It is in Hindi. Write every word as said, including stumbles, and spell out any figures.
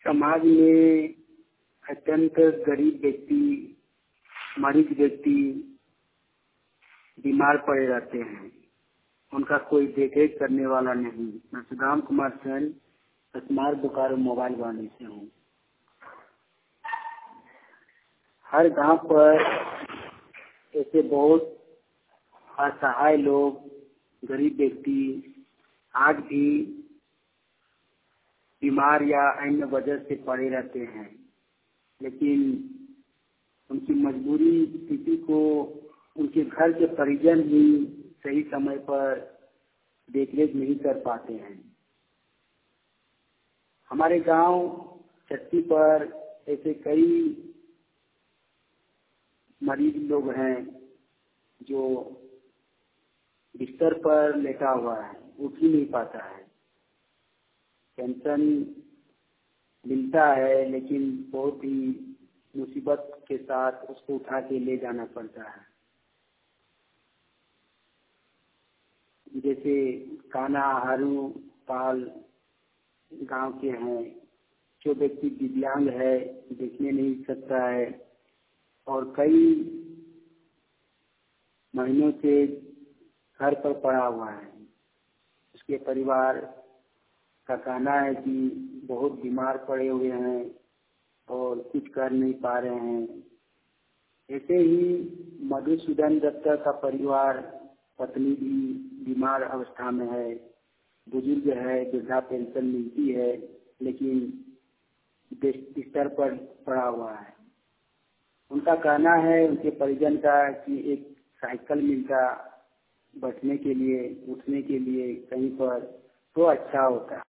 समाज में अत्यंत गरीब व्यक्ति, मरीज व्यक्ति बीमार पड़े रहते हैं, उनका कोई देखरेख करने वाला नहीं। मैं सुदाम कुमार सेन स्मार्ट बोकारो मोबाइल वाले से हूँ। हर गांव पर ऐसे बहुत असहाय लोग, गरीब व्यक्ति आज भी बीमार या अन्य वजह से पड़े रहते हैं, लेकिन उनकी मजबूरी स्थिति को उनके घर के परिजन ही सही समय पर देखरेख नहीं कर पाते हैं। हमारे गांव चट्टी पर ऐसे कई मरीज लोग हैं जो बिस्तर पर लेटा हुआ है, उठ ही नहीं पाता है। पेंशन मिलता है लेकिन बहुत ही मुसीबत के साथ उसको उठा के ले जाना पड़ता है। जैसे काना हारू पाल गांव के हैं, जो व्यक्ति दिव्यांग है, देखने नहीं सकता है और कई महीनों से घर पर पड़ा हुआ है। उसके परिवार का कहना है कि बहुत बीमार पड़े हुए हैं और कुछ कर नहीं पा रहे हैं। ऐसे ही मधुसूदन दत्त का परिवार, पत्नी भी बीमार अवस्था में है, बुजुर्ग है, वृद्धा पेंशन मिलती है लेकिन बिस्तर पर पड़ा हुआ है। उनका कहना है, उनके परिजन का, कि एक साइकिल मिलता बैठने के लिए, उठने के लिए कहीं पर तो अच्छा होता।